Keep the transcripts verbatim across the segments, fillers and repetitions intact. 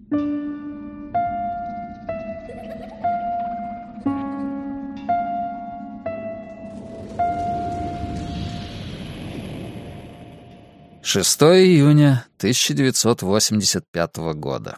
шестого июня тысяча девятьсот восемьдесят пятого года.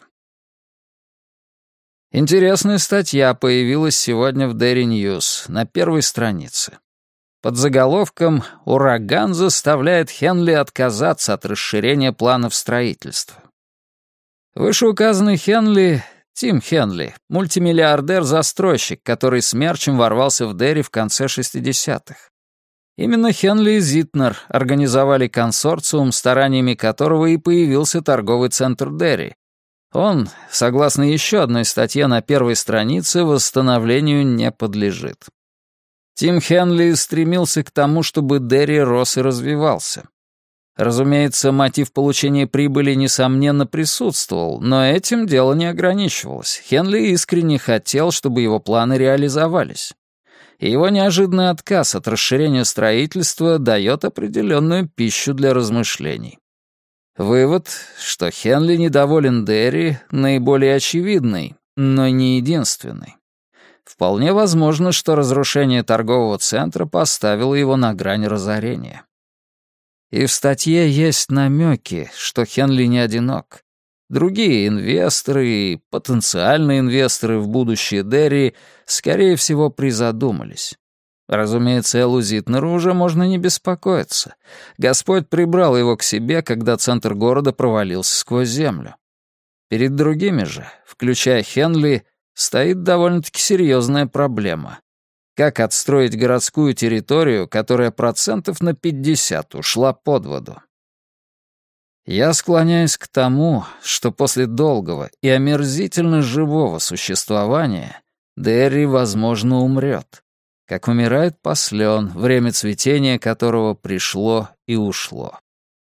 Интересная статья появилась сегодня в Daily News на первой странице. Под заголовком «Ураган заставляет Хенли отказаться от расширения планов строительства». Вышеуказанный Хенли, Тим Хенли, мультимиллиардер-застройщик, который смерчем ворвался в Дерри в конце шестидесятых. Именно Хенли и Зитнер организовали консорциум, стараниями которого и появился торговый центр Дерри. Он, согласно еще одной статье на первой странице, восстановлению не подлежит. Тим Хенли стремился к тому, чтобы Дерри рос и развивался. Разумеется, мотив получения прибыли, несомненно, присутствовал, но этим дело не ограничивалось. Хенли искренне хотел, чтобы его планы реализовались. И его неожиданный отказ от расширения строительства дает определенную пищу для размышлений. Вывод, что Хенли недоволен Дерри, наиболее очевидный, но не единственный. Вполне возможно, что разрушение торгового центра поставило его на грань разорения. И в статье есть намеки, что Хенли не одинок. Другие инвесторы и потенциальные инвесторы в будущее Дерри, скорее всего, призадумались. Разумеется, Эллу Зитнеру уже можно не беспокоиться. Господь прибрал его к себе, когда центр города провалился сквозь землю. Перед другими же, включая Хенли, стоит довольно-таки серьезная проблема. Как отстроить городскую территорию, которая процентов на пятьдесят ушла под воду? Я склоняюсь к тому, что после долгого и омерзительно живого существования Дерри, возможно, умрет, как умирает послен, время цветения которого пришло и ушло.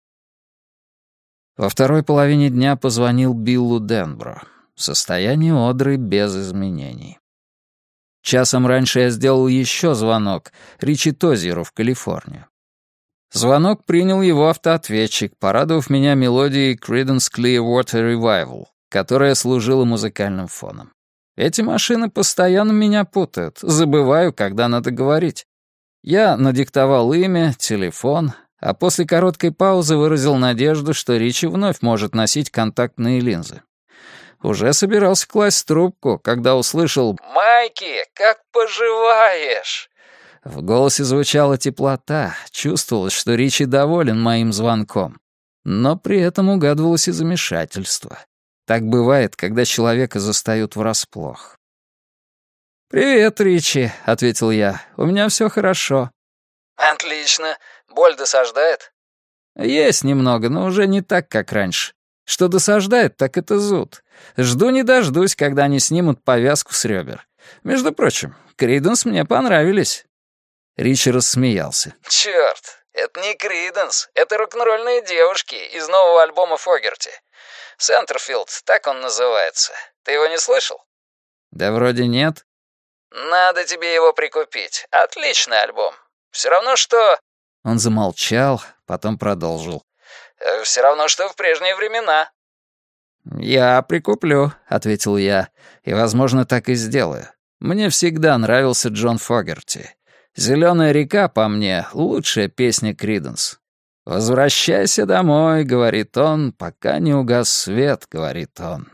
Во второй половине дня позвонил Биллу Денбро. Состояние Одры без изменений. Часом раньше я сделал еще звонок Ричи Тозеру в Калифорнию. Звонок принял его автоответчик, порадовав меня мелодией Creedence Clearwater Revival, которая служила музыкальным фоном. Эти машины постоянно меня путают, забываю, когда надо говорить. Я надиктовал имя, телефон, а после короткой паузы выразил надежду, что Ричи вновь может носить контактные линзы. Уже собирался класть трубку, когда услышал «Майки, как поживаешь?» В голосе звучала теплота, чувствовалось, что Ричи доволен моим звонком. Но при этом угадывалось и замешательство. Так бывает, когда человека застают врасплох. «Привет, Ричи», — ответил я. «У меня все хорошо». «Отлично. Боль досаждает?» «Есть немного, но уже не так, как раньше. Что досаждает, так это зуд. Жду не дождусь, когда они снимут повязку с ребер. Между прочим, Криденс мне понравились». Ричи рассмеялся. «Чёрт, это не Криденс, это рок-н-ролльные девушки из нового альбома Фогерти. Сентерфилд, так он называется. Ты его не слышал?» «Да вроде нет». «Надо тебе его прикупить. Отличный альбом. Все равно, что...» Он замолчал, потом продолжил. «Все равно, что в прежние времена». «Я прикуплю», — ответил я, — «и, возможно, так и сделаю. Мне всегда нравился Джон Фогерти. «Зеленая река» по мне — лучшая песня Криденс. «Возвращайся домой», — говорит он, — «пока не угас свет», — говорит он.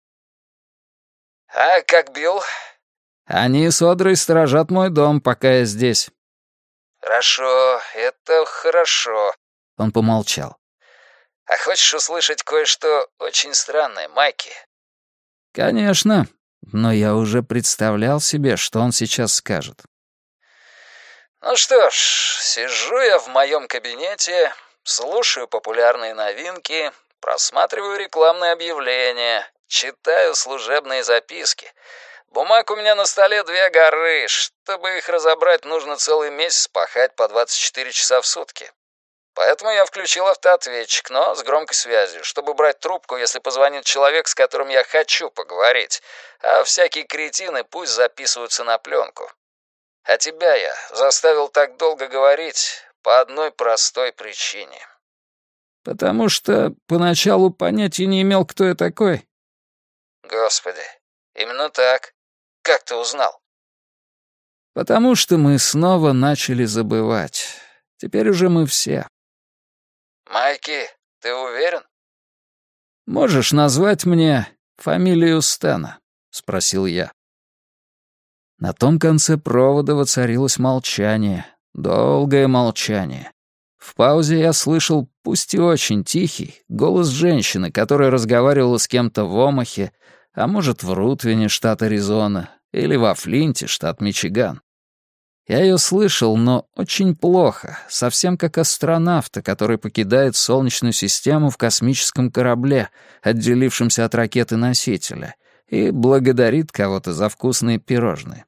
«А как Билл?» «Они с Одрой сторожат мой дом, пока я здесь». «Хорошо, это хорошо», — он помолчал. «А хочешь услышать кое-что очень странное, Майки?» «Конечно, но я уже представлял себе, что он сейчас скажет». «Ну что ж, сижу я в моем кабинете, слушаю популярные новинки, просматриваю рекламные объявления, читаю служебные записки. Бумаг у меня на столе две горы. Чтобы их разобрать, нужно целый месяц пахать по двадцать четыре часа в сутки. Поэтому я включил автоответчик, но с громкой связью, чтобы брать трубку, если позвонит человек, с которым я хочу поговорить, а всякие кретины пусть записываются на пленку. А тебя я заставил так долго говорить по одной простой причине». «Потому что поначалу понятия не имел, кто я такой». Господи, именно так. Как ты узнал? Потому что мы снова начали забывать. Теперь уже мы все. Майки, ты уверен? Можешь назвать мне фамилию Стэна? Спросил я. На том конце провода воцарилось молчание, долгое молчание. В паузе я слышал, пусть и очень тихий, голос женщины, которая разговаривала с кем-то в Омахе, а может, в Рутвине, штат Аризона, или во Флинте, штат Мичиган. Я ее слышал, но очень плохо, совсем как астронавта, который покидает Солнечную систему в космическом корабле, отделившемся от ракеты-носителя, и благодарит кого-то за вкусные пирожные.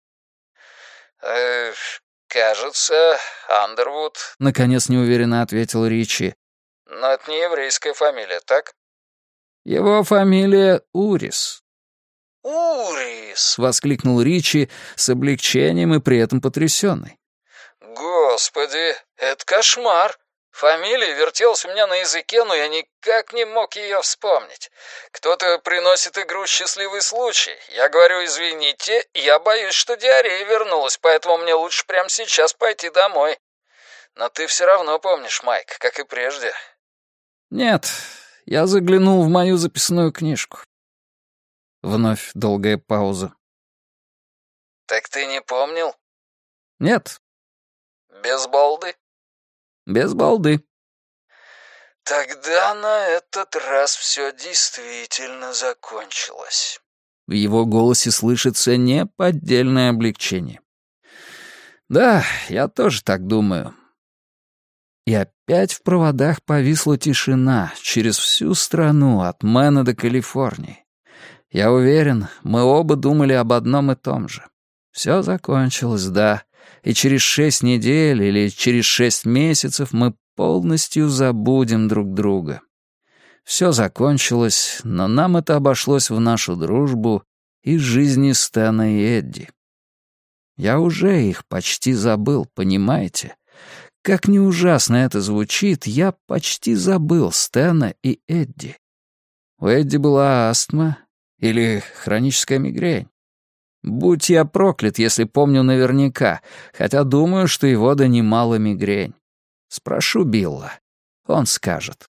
«Э, кажется, Андервуд», — наконец неуверенно ответил Ричи. «Но это не еврейская фамилия, так?» «Его фамилия Урис». «Урис!» — воскликнул Ричи с облегчением и при этом потрясенный. «Господи, это кошмар! Фамилия вертелась у меня на языке, но я никак не мог ее вспомнить. Кто-то приносит игру «Счастливый случай». Я говорю, извините, я боюсь, что диарея вернулась, поэтому мне лучше прямо сейчас пойти домой. Но ты все равно помнишь, Майк, как и прежде». «Нет, я заглянул в мою записную книжку». Вновь долгая пауза. «Так ты не помнил?» «Нет». «Без балды?» «Без балды». «Тогда на этот раз все действительно закончилось». В его голосе слышится неподдельное облегчение. «Да, я тоже так думаю». И опять в проводах повисла тишина через всю страну, от Мэна до Калифорнии. Я уверен, мы оба думали об одном и том же. Все закончилось, да, и через шесть недель или через шесть месяцев мы полностью забудем друг друга. Все закончилось, но нам это обошлось в нашу дружбу и жизни Стэна и Эдди. Я уже их почти забыл, понимаете? Как ни ужасно это звучит, я почти забыл Стэна и Эдди. У Эдди была астма или хроническая мигрень. Будь я проклят, если помню наверняка, хотя думаю, что его донимала мигрень. Спрошу Билла, он скажет.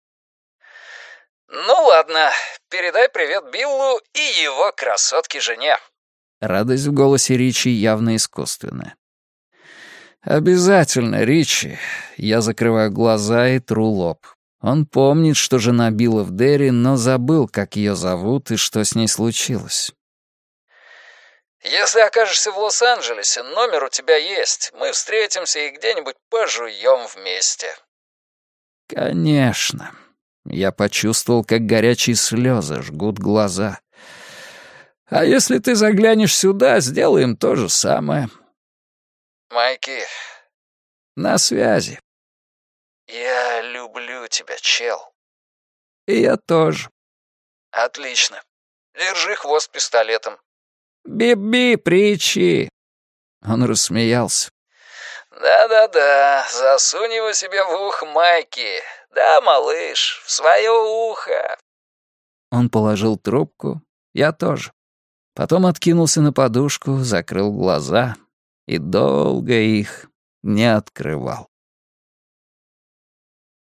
«Ну ладно, передай привет Биллу и его красотке-жене». Радость в голосе Ричи явно искусственная. «Обязательно, Ричи». Я закрываю глаза и тру лоб. Он помнит, что жена Билла в Дерри, но забыл, как ее зовут и что с ней случилось. «Если окажешься в Лос-Анджелесе, номер у тебя есть. Мы встретимся и где-нибудь пожуем вместе». «Конечно». Я почувствовал, как горячие слезы жгут глаза. «А если ты заглянешь сюда, сделаем то же самое». «Майки, на связи». «Я люблю тебя, чел». «И я тоже». «Отлично. Держи хвост пистолетом». «Би-би, Ричи!» Он рассмеялся. «Да-да-да, засунь его себе в ухо, Майки. Да, малыш, в свое ухо». Он положил трубку, я тоже. Потом откинулся на подушку, закрыл глаза и долго их не открывал.